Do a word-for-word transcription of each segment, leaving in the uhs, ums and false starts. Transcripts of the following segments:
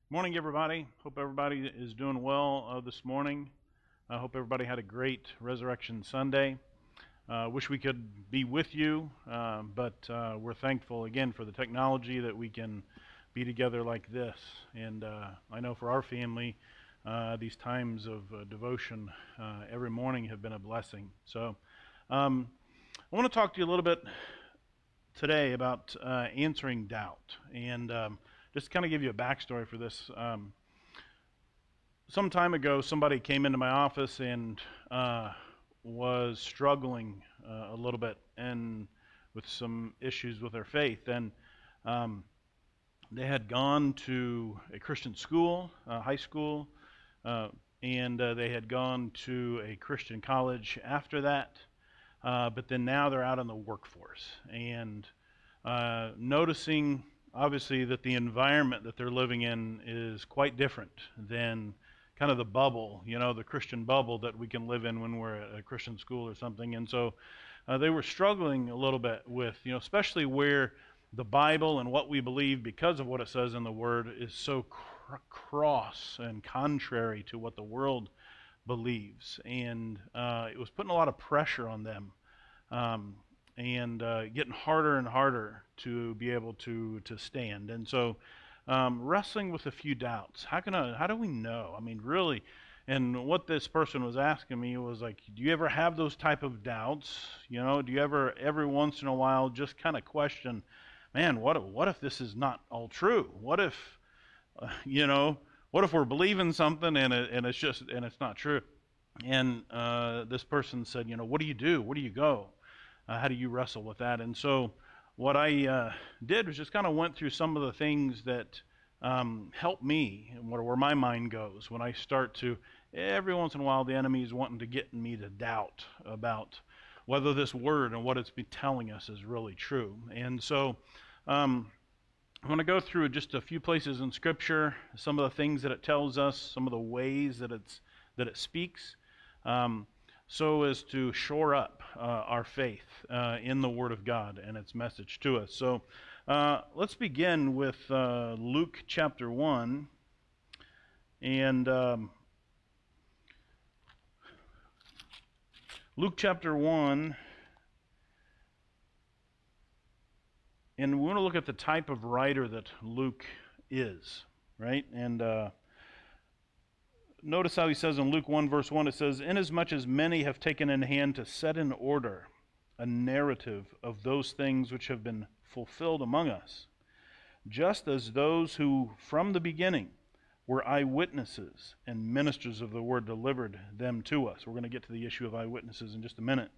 Morning, everybody. Hope everybody is doing well uh, this morning. I hope everybody had a great Resurrection Sunday. Uh, wish we could be with you, uh, but uh, we're thankful again for the technology that we can be together like this. And uh, I know for our family, uh, these times of uh, devotion uh, every morning have been a blessing. So um, I want to talk to you a little bit today about uh, answering doubt. And um, just kind of give you a backstory for this. Um, some time ago, somebody came into my office and uh, was struggling uh, a little bit and with some issues with their faith. And um, they had gone to a Christian school, uh, high school, uh, and uh, they had gone to a Christian college after that. Uh, but then now they're out in the workforce and uh, noticing obviously that the environment that they're living in is quite different than kind of the bubble, you know, the Christian bubble that we can live in when we're at a Christian school or something. And so uh, they were struggling a little bit with, you know, especially where the Bible and what we believe because of what it says in the Word is so cr- cross and contrary to what the world believes. And uh, it was putting a lot of pressure on them. Um, and uh, getting harder and harder to be able to to stand. And so um, wrestling with a few doubts. How can I, how do we know? I mean, really, and what this person was asking me was like, do you ever have those type of doubts? You know, do you ever, every once in a while, just kind of question, man, what if, what if this is not all true? What if, uh, you know, what if we're believing something and it, and it's just, and it's not true? And uh, this person said, you know, what do you do? Where do you go? Uh, how do you wrestle with that? And so what I uh, did was just kind of went through some of the things that um, help me and where, where my mind goes when I start to, every once in a while, the enemy is wanting to get me to doubt about whether this word and what it's been telling us is really true. And so um, I'm going to go through just a few places in Scripture, some of the things that it tells us, some of the ways that it's that it speaks. Um, so as to shore up uh, our faith uh, in the Word of God and its message to us. So uh, let's begin with uh, Luke chapter one. And um, Luke chapter one, and we want to look at the type of writer that Luke is, right? And uh, notice how he says in Luke one, verse one, it says, "Inasmuch as many have taken in hand to set in order a narrative of those things which have been fulfilled among us, just as those who from the beginning were eyewitnesses and ministers of the word delivered them to us." We're going to get to the issue of eyewitnesses in just a minute.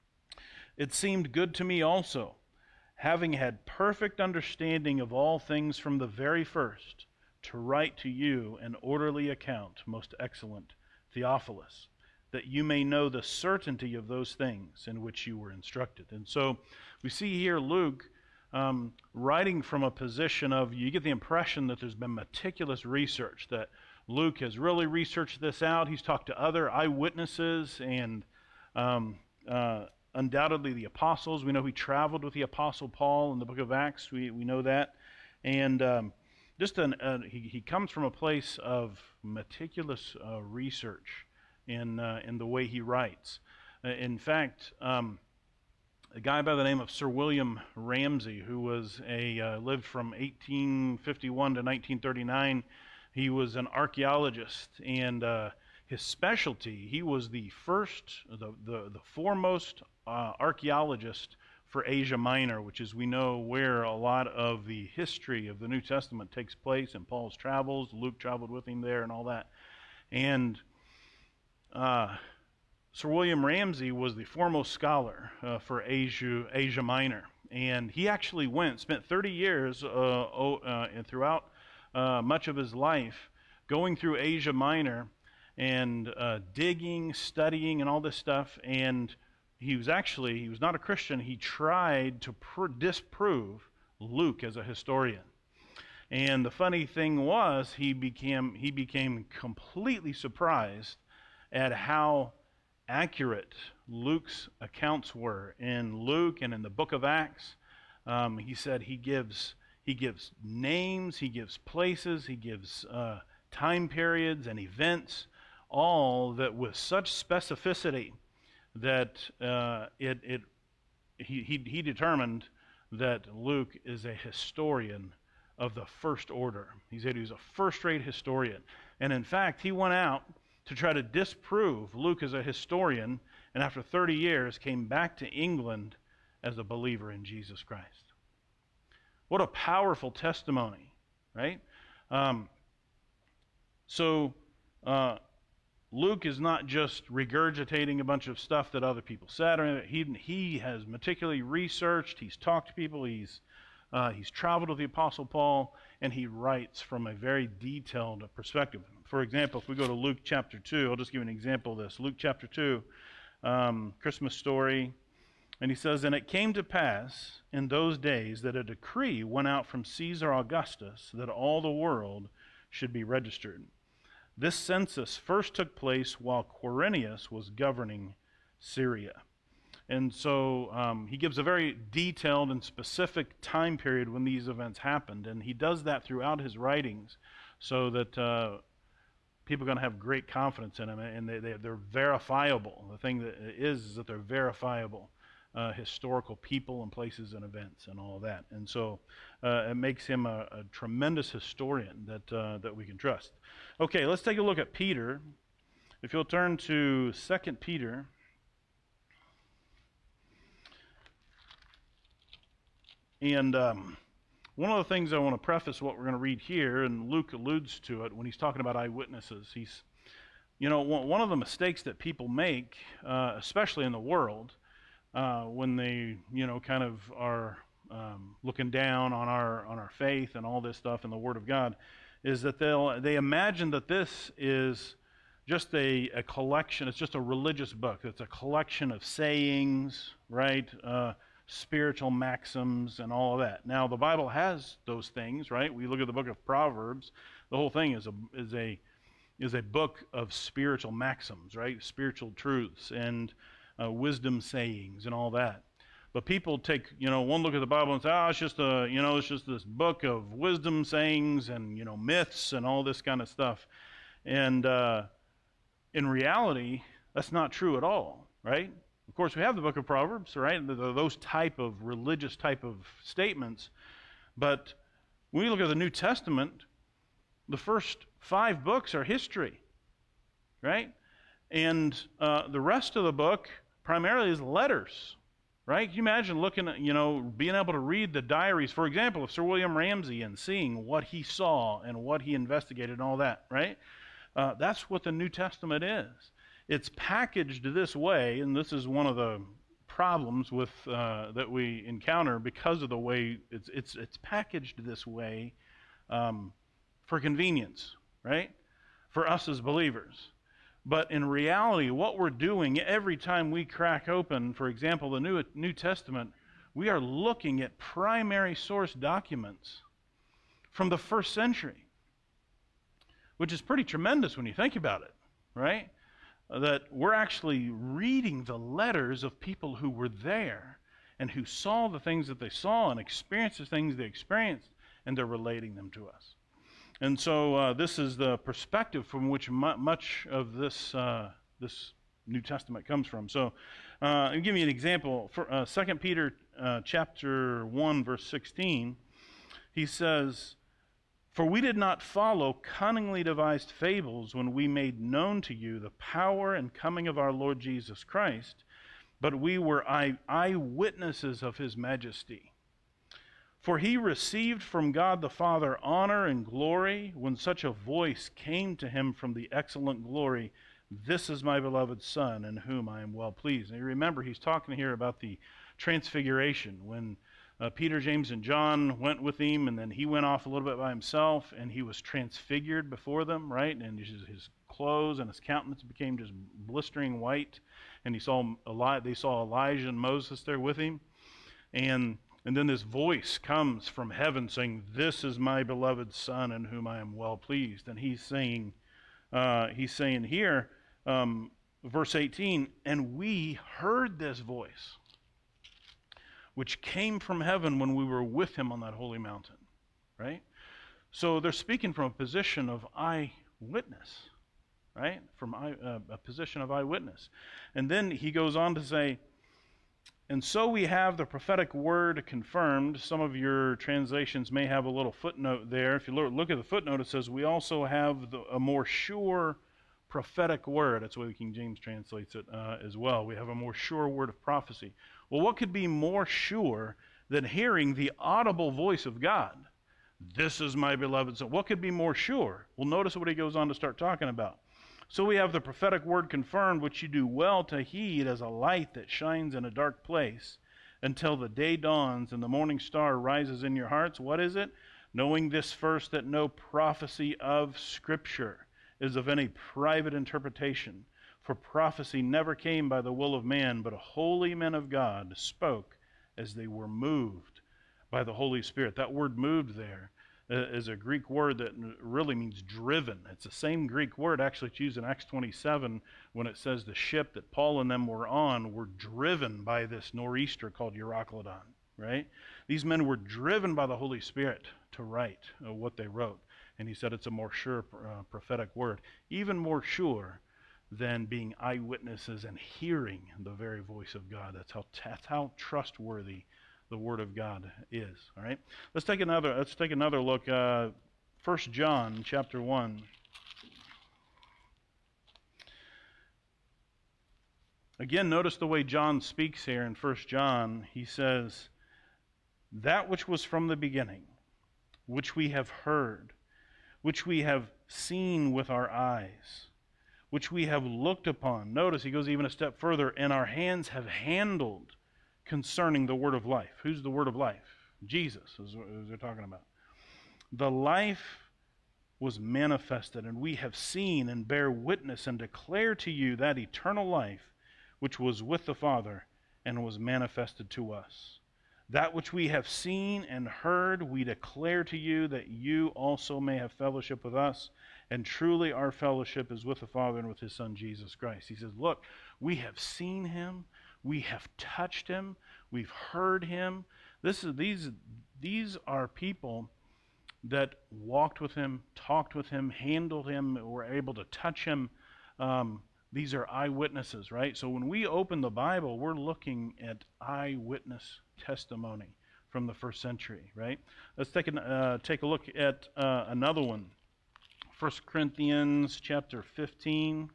"It seemed good to me also, having had perfect understanding of all things from the very first, to write to you an orderly account, most excellent Theophilus, that you may know the certainty of those things in which you were instructed." And so we see here Luke um, writing from a position of, you get the impression that there's been meticulous research, that Luke has really researched this out. He's talked to other eyewitnesses and um, uh, undoubtedly the apostles. We know he traveled with the apostle Paul in the book of Acts. We, we know that. And um, Just an, uh, he, he comes from a place of meticulous uh, research in uh, in the way he writes. Uh, in fact, um, a guy by the name of Sir William Ramsay, who was a uh, lived from eighteen fifty-one to nineteen thirty-nine, he was an archaeologist, and uh, his specialty, he was the first, the the, the foremost uh, archaeologist for Asia Minor, which is, we know, where a lot of the history of the New Testament takes place, and Paul's travels. Luke traveled with him there and all that. And uh, Sir William Ramsay was the foremost scholar uh, for Asia, Asia Minor. And he actually went, spent thirty years uh, uh, and throughout uh, much of his life going through Asia Minor and uh, digging, studying, and all this stuff. And he was actually, he was not a Christian. He tried to pr- disprove Luke as a historian. And the funny thing was, he became he became completely surprised at how accurate Luke's accounts were. In Luke and in the book of Acts, um, he said he gives he gives names, he gives places, he gives uh, time periods and events, all that with such specificity that uh, it, it he, he, he determined that Luke is a historian of the first order. He said he was a first-rate historian. And in fact, he went out to try to disprove Luke as a historian, and after thirty years came back to England as a believer in Jesus Christ. What a powerful testimony, right? Um, so uh, Luke is not just regurgitating a bunch of stuff that other people said. Or he, he has meticulously researched, he's talked to people, he's Uh, he's traveled with the Apostle Paul, and he writes from a very detailed perspective. For example, if we go to Luke chapter two, I'll just give you an example of this. Luke chapter two, um, Christmas story, and he says, "And it came to pass in those days that a decree went out from Caesar Augustus that all the world should be registered. This census first took place while Quirinius was governing Syria." And so um, he gives a very detailed and specific time period when these events happened. And he does that throughout his writings so that uh, people are going to have great confidence in him. And they, they, they're verifiable. The thing that is is that they're verifiable uh, historical people and places and events and all of that. And so uh, it makes him a, a tremendous historian that, uh, that we can trust. Okay, let's take a look at Peter. If you'll turn to Second Peter. And um, one of the things I want to preface what we're going to read here, and Luke alludes to it when he's talking about eyewitnesses. He's, you know, one of the mistakes that people make, uh, especially in the world, uh, when they, you know, kind of are um, looking down on our on our faith and all this stuff and the Word of God, is that they'll they imagine that this is just a, a collection. It's just a religious book. It's a collection of sayings, right? Uh, spiritual maxims and all of that. Now, the Bible has those things, right? We look at the book of Proverbs. The whole thing is a is a is a book of spiritual maxims, right? Spiritual truths and uh, wisdom sayings and all that. But people take, you know, one look at the Bible and say, "Oh, it's just a, you know, it's just this book of wisdom sayings and, you know, myths and all this kind of stuff." And uh, in reality, that's not true at all, right? Of course, we have the book of Proverbs, right? Those type of religious type of statements. But when we look at the New Testament, the first five books are history, right? And uh, the rest of the book primarily is letters, right? Can you imagine looking at, you know, being able to read the diaries, for example, of Sir William Ramsay and seeing what he saw and what he investigated and all that, right? Uh, that's what the New Testament is. It's packaged this way, and this is one of the problems with uh, that we encounter because of the way it's it's it's packaged this way um, for convenience, right? For us as believers. But in reality, what we're doing every time we crack open, for example, the New New Testament, we are looking at primary source documents from the first century, which is pretty tremendous when you think about it, right? That we're actually reading the letters of people who were there and who saw the things that they saw and experienced the things they experienced, and they're relating them to us. And so uh, this is the perspective from which mu- much of this uh, this New Testament comes from. So uh, I'll give you an example. For uh, Second Peter uh, chapter one, verse sixteen, he says, "For we did not follow cunningly devised fables when we made known to you the power and coming of our Lord Jesus Christ, but we were eye- eyewitnesses of his majesty. For he received from God the Father honor and glory when such a voice came to him from the excellent glory, 'This is my beloved Son, in whom I am well pleased.'" And you remember, he's talking here about the transfiguration, when Uh, Peter, James, and John went with him, and then he went off a little bit by himself, and he was transfigured before them, right? And his, his clothes and his countenance became just blistering white, and he saw Eli- they saw Elijah and Moses there with him, and and then this voice comes from heaven saying, "This is my beloved Son, in whom I am well pleased." And he's saying, uh, he's saying here, um, verse eighteen, "And we heard this voice, which came from heaven when we were with him on that holy mountain." right? So they're speaking from a position of eyewitness, right? From eye, uh, a position of eyewitness. And then he goes on to say, and so we have the prophetic word confirmed. Some of your translations may have a little footnote there. If you look at the footnote, it says, we also have the, a more sure prophetic word. That's the way the King James translates it uh, as well. We have a more sure word of prophecy. Well, what could be more sure than hearing the audible voice of God? This is my beloved son. What could be more sure? Well, notice what he goes on to start talking about. So we have the prophetic word confirmed, which you do well to heed as a light that shines in a dark place until the day dawns and the morning star rises in your hearts. What is it? Knowing this first, that no prophecy of Scripture is of any private interpretation. For prophecy never came by the will of man, but holy men of God spoke as they were moved by the Holy Spirit. That word moved there is a Greek word that really means driven. It's the same Greek word actually it's used in Acts twenty-seven when it says the ship that Paul and them were on were driven by this nor'easter called Euroclydon, right? These men were driven by the Holy Spirit to write uh, what they wrote. And he said it's a more sure uh, prophetic word, even more sure than being eyewitnesses and hearing the very voice of God. That's how, that's how trustworthy the Word of God is. All right, let's take another. Let's take another look. Uh, First John chapter one. Again, notice the way John speaks here in First John. He says, "That which was from the beginning, which we have heard, which we have seen with our eyes, which we have looked upon." Notice he goes even a step further, "and our hands have handled concerning the word of life." Who's the word of life? Jesus is what they're talking about. "The life was manifested, and we have seen and bear witness and declare to you that eternal life which was with the Father and was manifested to us. That which we have seen and heard we declare to you, that you also may have fellowship with us. And truly our fellowship is with the Father and with his Son Jesus Christ." He says, look, we have seen him. We have touched him. We've heard him. This is these these are people that walked with him, talked with him, handled him, were able to touch him. Um, these are eyewitnesses, right? So when we open the Bible, we're looking at eyewitness testimony from the first century, right? Let's take an, uh, take a look at uh, another one. First Corinthians chapter fifteen.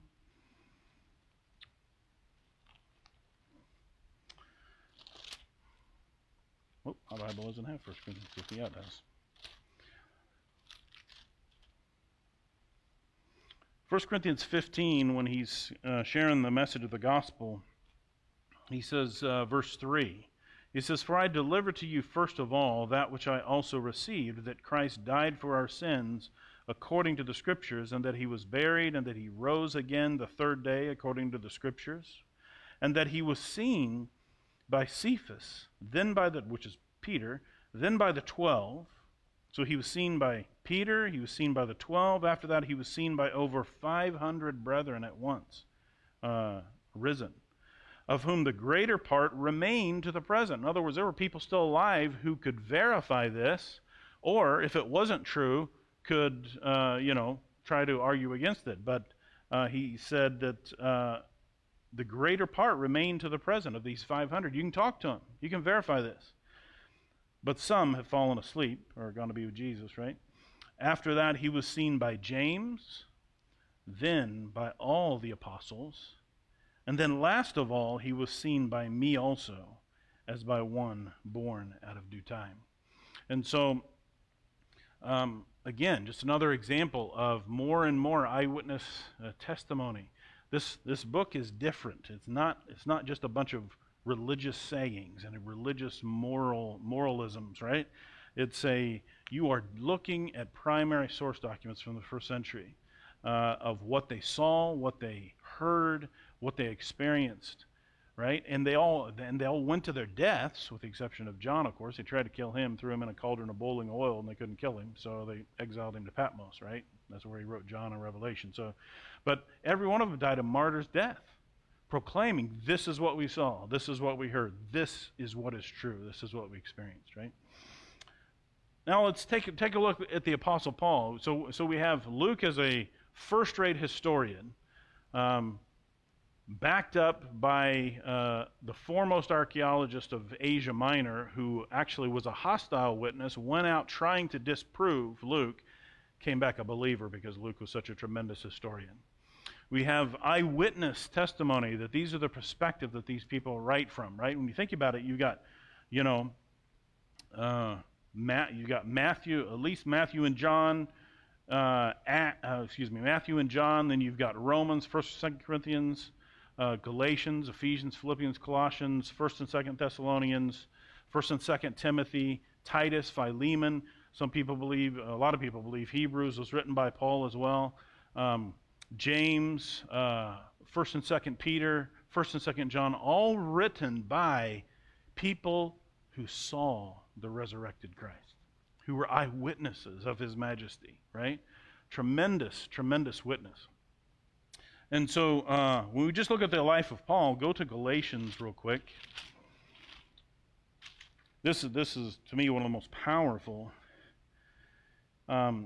Oh, our Bible doesn't have First Corinthians fifteen. Yeah, it does. First Corinthians fifteen, when he's uh, sharing the message of the gospel, he says, uh, verse three, he says, "For I delivered to you first of all that which I also received, that Christ died for our sins according to the Scriptures, and that he was buried, and that he rose again the third day according to the Scriptures, and that he was seen by Cephas, then by the, which is Peter, then by the twelve." So he was seen by Peter, he was seen by the twelve. After that, he was seen by over five hundred brethren at once, uh, risen, of whom the greater part remain to the present. In other words, there were people still alive who could verify this, or if it wasn't true, could, uh, you know, try to argue against it. But uh, he said that uh, the greater part remain to the present of these five hundred. You can talk to them. You can verify this. But some have fallen asleep, or are going to be with Jesus, right? After that, he was seen by James, then by all the apostles, and then last of all, he was seen by me also, as by one born out of due time. And so, um, again, just another example of more and more eyewitness uh, testimony. This this book is different. It's not it's not just a bunch of religious sayings and religious moral moralisms, right? It's a, you are looking at primary source documents from the first century uh, of what they saw, what they heard, what they experienced, right? And they all and they all went to their deaths, with the exception of John, of course. They tried to kill him, threw him in a cauldron of boiling oil, and they couldn't kill him, so they exiled him to Patmos, right? That's where he wrote John and Revelation. So, but every one of them died a martyr's death, proclaiming, this is what we saw, this is what we heard, this is what is true, this is what we experienced, right? now let's take, take a look at the Apostle Paul. So, so we have Luke as a first-rate historian, um, backed up by uh, the foremost archaeologist of Asia Minor, who actually was a hostile witness, went out trying to disprove Luke, came back a believer because Luke was such a tremendous historian. We have eyewitness testimony that these are the perspective that these people write from, right? When you think about it, you got, you know, uh, Matt, you got Matthew, at least Matthew and John, uh, at, uh, excuse me, Matthew and John. Then you've got Romans, First, Second Corinthians, uh, Galatians, Ephesians, Philippians, Colossians, First and Second Thessalonians, First and Second Timothy, Titus, Philemon. Some people believe, a lot of people believe, Hebrews was written by Paul as well. Um, James, uh, First and Second Peter, First and Second John, all written by people who saw the resurrected Christ, who were eyewitnesses of his majesty, right? Tremendous, tremendous witness. And so uh, when we just look at the life of Paul, go to Galatians real quick. This is, this is to me, one of the most powerful. Um,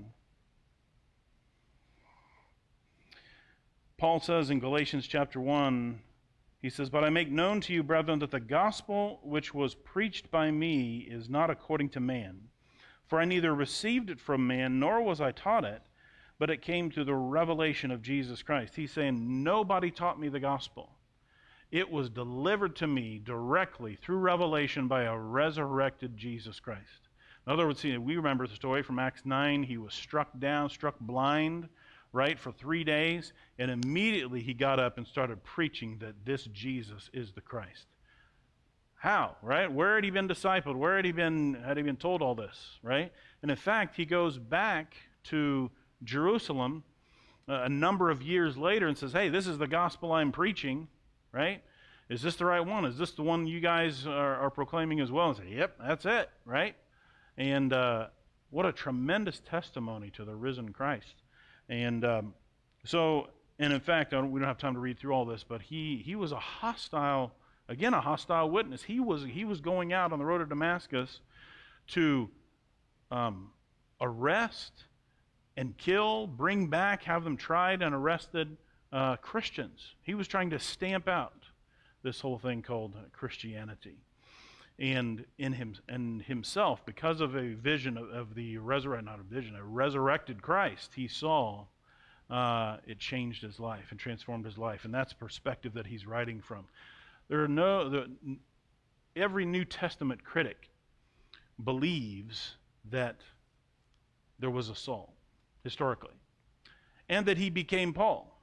Paul says in Galatians chapter one, he says, "But I make known to you, brethren, that the gospel which was preached by me is not according to man. For I neither received it from man, nor was I taught it, but it came through the revelation of Jesus Christ." He's saying, nobody taught me the gospel. It was delivered to me directly through revelation by a resurrected Jesus Christ. In other words, we remember the story from Acts nine. He was struck down, struck blind, right, for three days, and immediately he got up and started preaching that this Jesus is the Christ. How, right? Where had he been discipled? Where had he been, had he been told all this, right? And in fact, he goes back to Jerusalem uh, a number of years later and says, hey, this is the gospel I'm preaching, right? Is this the right one? Is this the one you guys are, are proclaiming as well? And say, yep, that's it, right? And uh, what a tremendous testimony to the risen Christ. And um, so, and in fact, I don't, we don't have time to read through all this, but he he was a hostile, again, a hostile witness. He was he was going out on the road to Damascus to um, arrest and kill, bring back, have them tried and arrested uh, Christians. He was trying to stamp out this whole thing called Christianity. And in him and himself, because of a vision of, of the resurrected, not a vision, a resurrected Christ, he saw uh, it changed his life and transformed his life. And that's the perspective that he's writing from. There are no, the, every New Testament critic believes that there was a Saul, historically, and that he became Paul.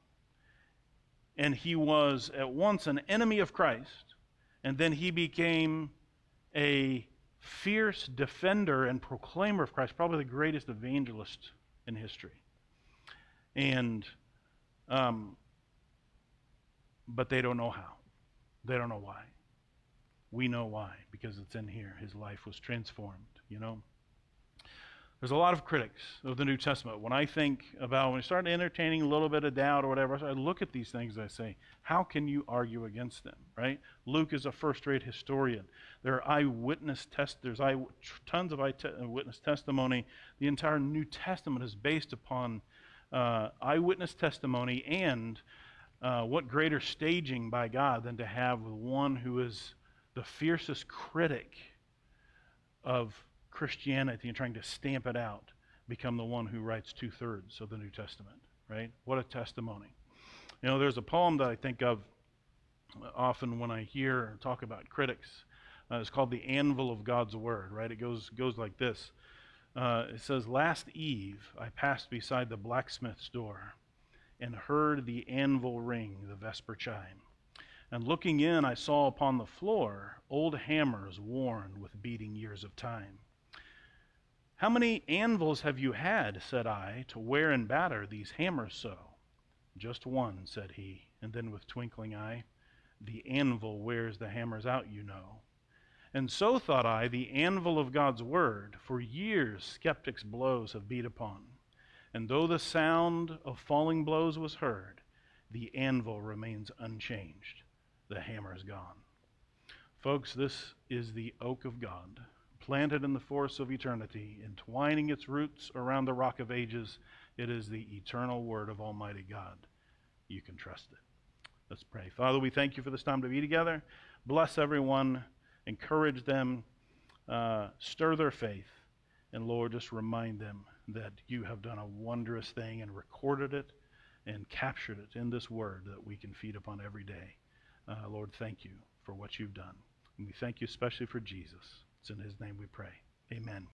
And he was at once an enemy of Christ, and then he became a fierce defender and proclaimer of Christ, probably the greatest evangelist in history. And, um, but they don't know how. They don't know why. We know why, because it's in here. His life was transformed, you know. There's a lot of critics of the New Testament. When I think about, when I start entertaining a little bit of doubt or whatever, I look at these things and I say, how can you argue against them, right? Luke is a first-rate historian. There are eyewitness tests, there's eye, tons of eyewitness testimony. The entire New Testament is based upon uh, eyewitness testimony, and uh, what greater staging by God than to have one who is the fiercest critic of Christianity and trying to stamp it out, become the one who writes two-thirds of the New Testament, right? What a testimony. You know, there's a poem that I think of often when I hear or talk about critics. Uh, it's called The Anvil of God's Word, right? It goes goes like this. Uh, it says, "Last eve I passed beside the blacksmith's door and heard the anvil ring the vesper chime. And looking in, I saw upon the floor old hammers worn with beating years of time. How many anvils have you had, said I, to wear and batter these hammers so? Just one, said he, and then with twinkling eye, the anvil wears the hammers out, you know. And so, thought I, the anvil of God's word, for years skeptics' blows have beat upon. And though the sound of falling blows was heard, the anvil remains unchanged. The hammer is gone." Folks, this is the oak of God, planted in the forests of eternity, entwining its roots around the rock of ages. It is the eternal word of Almighty God. You can trust it. Let's pray. Father, we thank you for this time to be together. Bless everyone. Encourage them. Uh, stir their faith. And Lord, just remind them that you have done a wondrous thing and recorded it and captured it in this word that we can feed upon every day. Uh, Lord, thank you for what you've done. And we thank you especially for Jesus. It's in his name we pray. Amen.